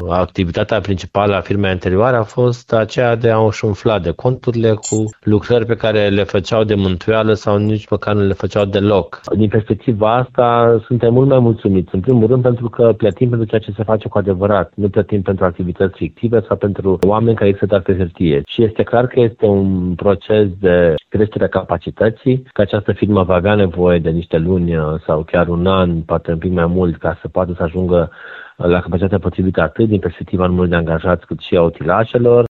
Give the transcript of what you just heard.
activitatea principală a firmei anterioare a fost aceea de a-și umfla de conturile cu lucrări pe care le făceau de mântuială sau nici măcar nu le făceau deloc. Din perspectiva asta, suntem mult mai mulțumiți. În primul rând pentru că plătim pentru ceea ce se face cu adevărat. Nu plătim pentru activități fictive sau pentru oameni care se dau pe hârtie. Și este clar că este un proces de creștere a capacității, că această firmă va avea nevoie de niște luni sau chiar un an, poate un pic mai mult, ca să poată să ajungă la capacitatea potrivită atât din perspectiva numărului de angajați cât și a utilajelor.